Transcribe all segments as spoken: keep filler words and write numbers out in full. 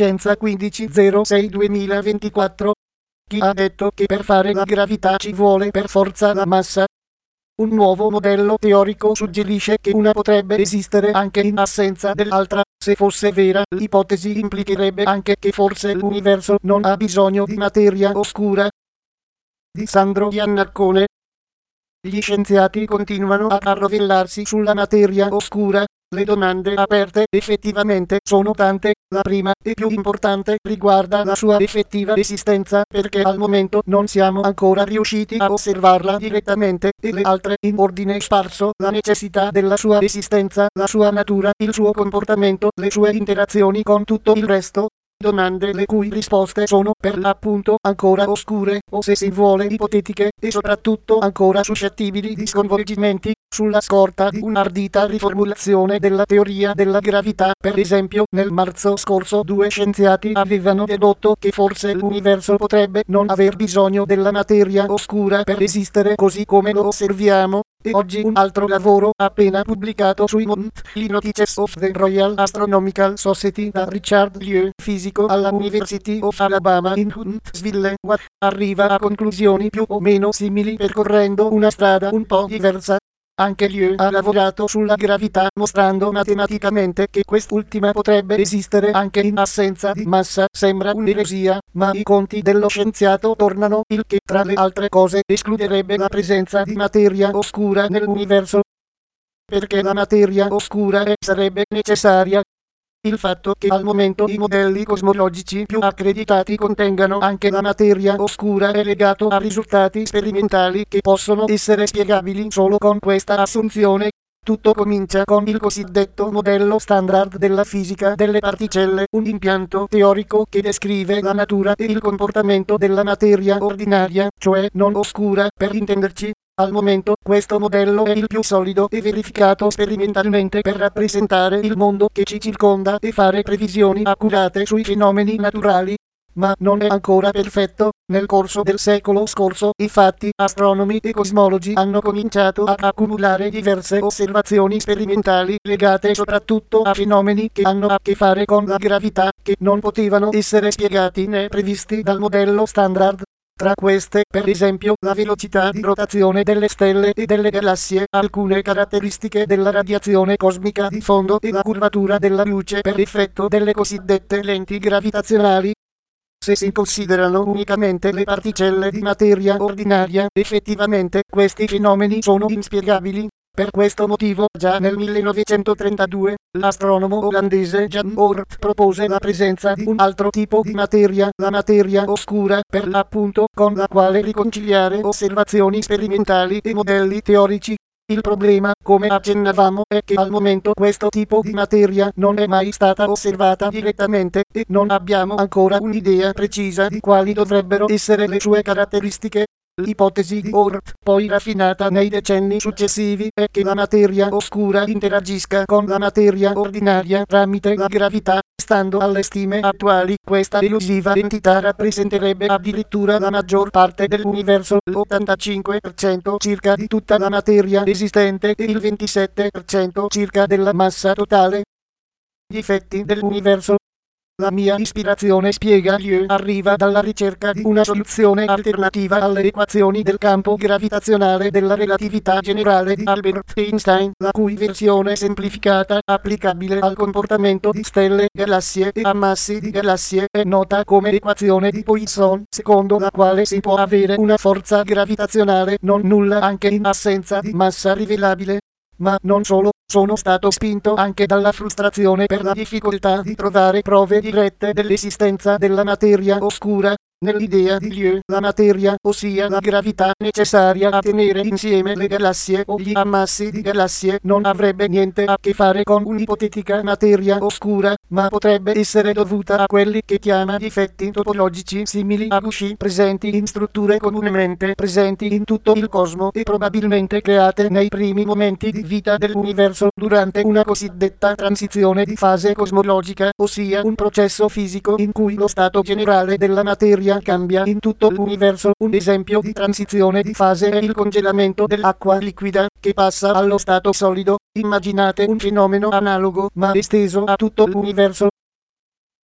Scienza quindici zero sei duemilaventiquattro. Chi ha detto che per fare la gravità ci vuole per forza la massa? Un nuovo modello teorico suggerisce che una potrebbe esistere anche in assenza dell'altra. Se fosse vera, l'ipotesi implicherebbe anche che forse l'universo non ha bisogno di materia oscura. Di Sandro Iannaccone. Gli scienziati continuano a arrovellarsi sulla materia oscura. Le domande aperte effettivamente sono tante. La prima e più importante riguarda la sua effettiva esistenza, perché al momento non siamo ancora riusciti a osservarla direttamente, e le altre in ordine sparso: la necessità della sua esistenza, la sua natura, il suo comportamento, le sue interazioni con tutto il resto. Domande le cui risposte sono per l'appunto ancora oscure, o se si vuole ipotetiche, e soprattutto ancora suscettibili di sconvolgimenti. Sulla scorta di un'ardita riformulazione della teoria della gravità, per esempio, nel marzo scorso due scienziati avevano dedotto che forse l'universo potrebbe non aver bisogno della materia oscura per esistere così come lo osserviamo. E oggi un altro lavoro, appena pubblicato sui Monthly Notices of the Royal Astronomical Society da Richard Lieu, fisico alla University of Alabama in Huntsville, arriva a conclusioni più o meno simili, percorrendo una strada un po' diversa. Anche Lieu ha lavorato sulla gravità, mostrando matematicamente che quest'ultima potrebbe esistere anche in assenza di massa. Sembra un'eresia, ma i conti dello scienziato tornano, il che tra le altre cose escluderebbe la presenza di materia oscura nell'universo. Perché la materia oscura è, sarebbe necessaria. Il fatto che al momento i modelli cosmologici più accreditati contengano anche la materia oscura è legato a risultati sperimentali che possono essere spiegabili solo con questa assunzione. Tutto comincia con il cosiddetto modello standard della fisica delle particelle, un impianto teorico che descrive la natura e il comportamento della materia ordinaria, cioè non oscura, per intenderci. Al momento questo modello è il più solido e verificato sperimentalmente per rappresentare il mondo che ci circonda e fare previsioni accurate sui fenomeni naturali. Ma non è ancora perfetto. Nel corso del secolo scorso, infatti, astronomi e cosmologi hanno cominciato ad accumulare diverse osservazioni sperimentali legate soprattutto a fenomeni che hanno a che fare con la gravità, che non potevano essere spiegati né previsti dal modello standard. Tra queste, per esempio, la velocità di rotazione delle stelle e delle galassie, alcune caratteristiche della radiazione cosmica di fondo e la curvatura della luce per effetto delle cosiddette lenti gravitazionali. Se si considerano unicamente le particelle di materia ordinaria, effettivamente questi fenomeni sono inspiegabili. Per questo motivo, già nel millenovecentotrentadue, l'astronomo olandese Jan Oort propose la presenza di un altro tipo di materia, la materia oscura, per l'appunto, con la quale riconciliare osservazioni sperimentali e modelli teorici. Il problema, come accennavamo, è che al momento questo tipo di materia non è mai stata osservata direttamente, e non abbiamo ancora un'idea precisa di quali dovrebbero essere le sue caratteristiche. L'ipotesi di Oort, poi raffinata nei decenni successivi, è che la materia oscura interagisca con la materia ordinaria tramite la gravità. Stando alle stime attuali, questa elusiva entità rappresenterebbe addirittura la maggior parte dell'universo, l'ottantacinque per cento circa di tutta la materia esistente e il ventisette per cento circa della massa totale. Gli effetti dell'universo. La mia ispirazione, spiega Lieu, arriva dalla ricerca di una soluzione alternativa alle equazioni del campo gravitazionale della relatività generale di Albert Einstein, la cui versione semplificata, applicabile al comportamento di stelle, galassie e ammassi di galassie, è nota come equazione di Poisson, secondo la quale si può avere una forza gravitazionale non nulla anche in assenza di massa rivelabile. Ma non solo, sono stato spinto anche dalla frustrazione per la difficoltà di trovare prove dirette dell'esistenza della materia oscura. Nell'idea di Lieu, la materia, ossia la gravità necessaria a tenere insieme le galassie o gli ammassi di galassie, non avrebbe niente a che fare con un'ipotetica materia oscura, ma potrebbe essere dovuta a quelli che chiama difetti topologici simili a gusci presenti in strutture comunemente presenti in tutto il cosmo e probabilmente create nei primi momenti di vita dell'universo durante una cosiddetta transizione di fase cosmologica, ossia un processo fisico in cui lo stato generale della materia cambia in tutto l'universo. Un esempio di transizione di fase è il congelamento dell'acqua liquida, che passa allo stato solido. Immaginate un fenomeno analogo ma esteso a tutto l'universo.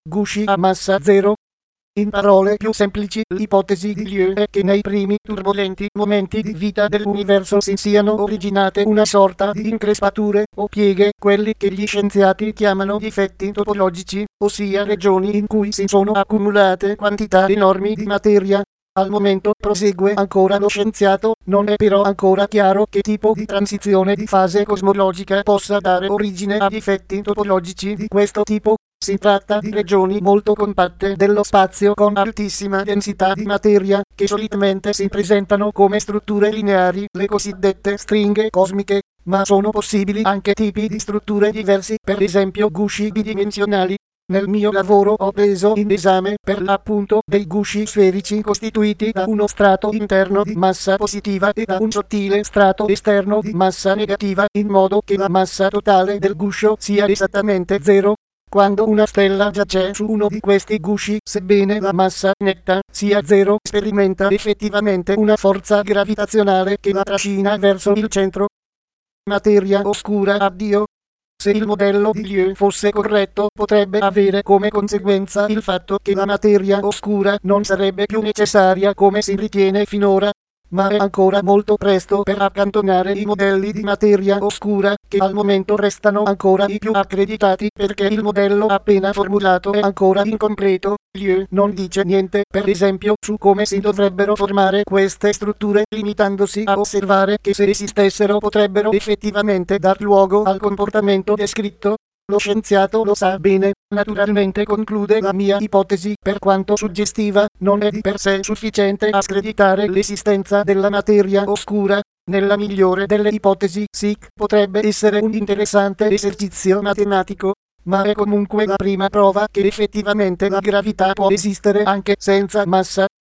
gusci a massa zero. In parole più semplici, l'ipotesi di Lieu è che nei primi turbolenti momenti di vita dell'universo si siano originate una sorta di increspature o pieghe, quelli che gli scienziati chiamano difetti topologici, ossia regioni in cui si sono accumulate quantità enormi di materia. Al momento, prosegue ancora lo scienziato, non è però ancora chiaro che tipo di transizione di fase cosmologica possa dare origine a difetti topologici di questo tipo. Si tratta di regioni molto compatte dello spazio con altissima densità di materia, che solitamente si presentano come strutture lineari, le cosiddette stringhe cosmiche, ma sono possibili anche tipi di strutture diversi, per esempio gusci bidimensionali. Nel mio lavoro ho preso in esame per l'appunto dei gusci sferici costituiti da uno strato interno di massa positiva e da un sottile strato esterno di massa negativa, in modo che la massa totale del guscio sia esattamente zero. Quando una stella giace su uno di questi gusci, sebbene la massa netta sia zero, sperimenta effettivamente una forza gravitazionale che la trascina verso il centro. Materia oscura, addio. Se il modello di Lieu fosse corretto, potrebbe avere come conseguenza il fatto che la materia oscura non sarebbe più necessaria come si ritiene finora. Ma è ancora molto presto per accantonare i modelli di materia oscura, che al momento restano ancora i più accreditati perché il modello appena formulato è ancora incompleto. Lieu non dice niente, per esempio, su come si dovrebbero formare queste strutture, limitandosi a osservare che se esistessero potrebbero effettivamente dar luogo al comportamento descritto. Lo scienziato lo sa bene, naturalmente conclude la mia ipotesi, per quanto suggestiva, non è di per sé sufficiente a screditare l'esistenza della materia oscura. Nella migliore delle ipotesi, S I C potrebbe essere un interessante esercizio matematico, ma è comunque la prima prova che effettivamente la gravità può esistere anche senza massa.